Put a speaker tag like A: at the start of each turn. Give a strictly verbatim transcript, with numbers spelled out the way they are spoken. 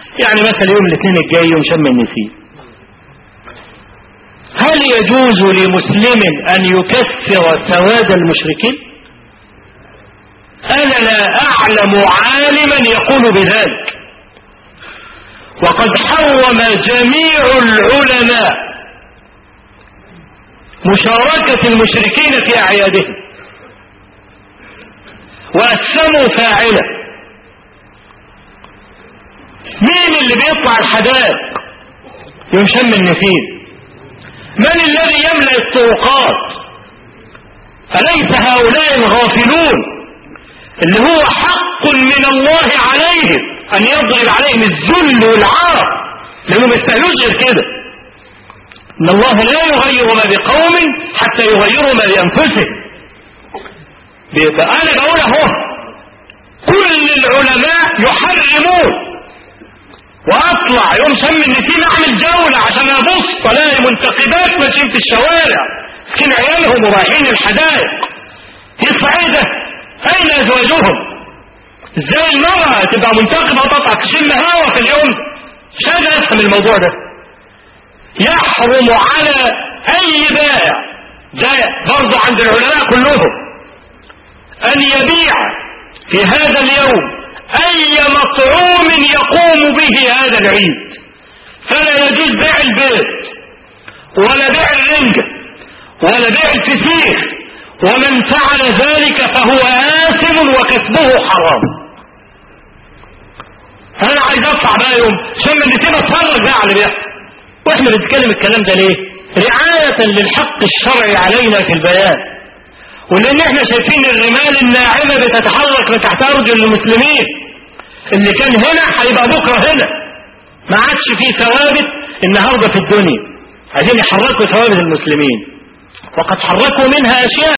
A: يعني مثلا يوم الاثنين الجاي يوم شم النسيم، هل يجوز لمسلم أن يكفر سواد المشركين؟ أنا لا أعلم عالما يقول بذلك، وقد حرم جميع العلماء مشاركة المشركين في أعيادهم، وأسموا فاعله. مين اللي بيطلع الحدائق يوم شم النسيم؟ من الذي يملأ الطرقات؟ أليس هؤلاء الغافلون اللي هو حق من الله عليهم أن يضرب عليهم الذل والعار، لأنهم يستاهلوش غير كده؟ إن الله لا يغير ما بقوم حتى يغيروا ما بأنفسهم. أنا بقول اهو كل العلماء يحرمون، واطلع يوم شم النسيم اعمل جولة عشان ابص الاقي منتخبات ماشيين في الشوارع مسكين عيالهم ورايحين الحدائق. يطلع ايه ده؟ اين ازواجهم؟ ازاي المرأة تبقى منتخبة وتطلع تشم هوا في اليوم؟ مش قادر افهم الموضوع ده. يحرم على اي بائع، ده برضه عند العلماء كلهم، ان يبيع في هذا اليوم اي مطعوم يقوم به هذا العيد. فلا يجوز بيع البيض ولا بيع الرنجة ولا بيع الفسيخ، ومن فعل ذلك فهو آثم وكسبه حرام. انا عايز اطلع بقى يوم شم النسيم اتفرج بقى على اللي بيحصل، واحنا بنتكلم الكلام ده ليه؟ رعاية للحق الشرعي علينا في البيان، ولان احنا شايفين الرمال الناعمة بتتحرك من تحت ارجل المسلمين. اللي كان هنا هيبقى بكرة هنا، ما عادش فيه ثوابت النهاردة في الدنيا، عايزين يحركوا ثوابت المسلمين، وقد حركوا منها اشياء